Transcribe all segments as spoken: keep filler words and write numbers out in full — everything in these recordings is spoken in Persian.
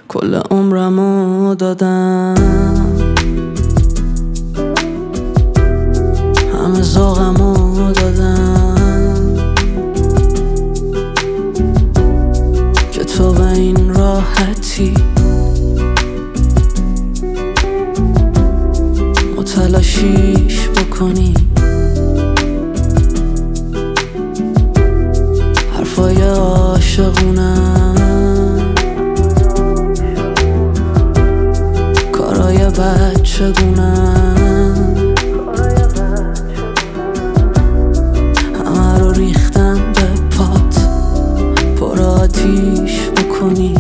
کل عمرمو دادم، همه ذوقمو دادم که تو به این راحتی متلاشیش بکنی. حرفای عاشقونم، کارای بچگونم، همه رو ریختم به پات پر آتیش بکنی.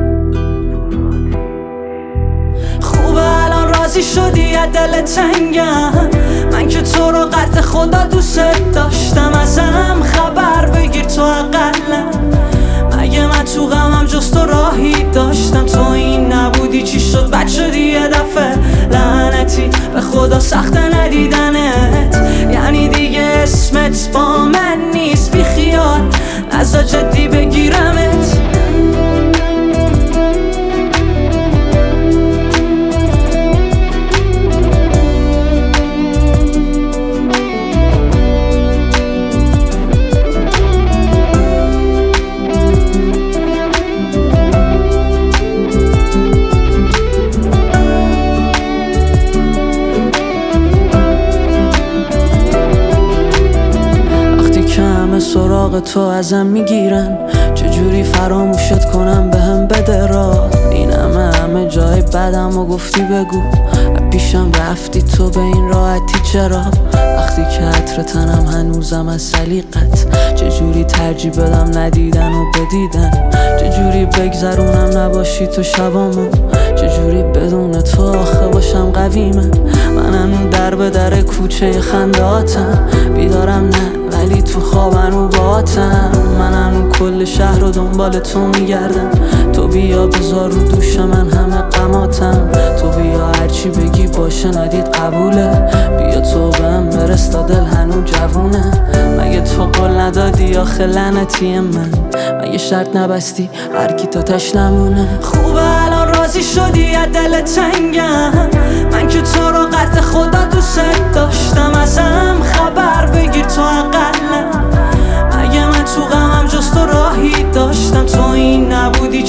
خوبه الان راضی شدی از دل تنگم، من که تو رو قد خدا دوست داشتم. ازم خبر بگیر تو اقلم، مگه من تو غمم جز تو راهی داشتم؟ تو این نبودی چی شد بد شدی یه دفعه لعنتی، به خدا سخت ندیدنت، یعنی دیگه اسمت با من نیست. بی خیال نزا جدی بگیرمت. سراغ تو ازم میگیرن، چجوری فراموشت کنم به هم بده راه. این همه همه جای بدم و گفتی بگو، پیشم رفتی تو به این راحتی چرا؟ وقتی که عطر تنم هنوزم از سلیقت، چجوری ترجیح بدم ندیدن و بدیدن؟ چجوری بگذرونم نباشی تو شبامو؟ چجوری بدون تو آخه باشم قوی من؟ من هنو در به در کوچه خنداتم، بیدارم نه ولی تو خوابن و باتم. من هنو کل شهر رو دنبال تو میگردم، تو بیا بذار رو دوش من همه قماتم. تو بیا هرچی بگی باشه ندید قبوله، بیا تو بهم برس تا دل هنو جوونه. مگه تو قول ندادی آخه لعنتی من؟ مگه شرط نبستی هر کی تا تش نمونه؟ خوبه الان راضی شدی از دل تنگم، من که تو رو قد خدا دوست داشتم. ازم خبر بگیر تو اقلم، مگه من تو غمم جز تو راهی داشتم؟ تو این نبودی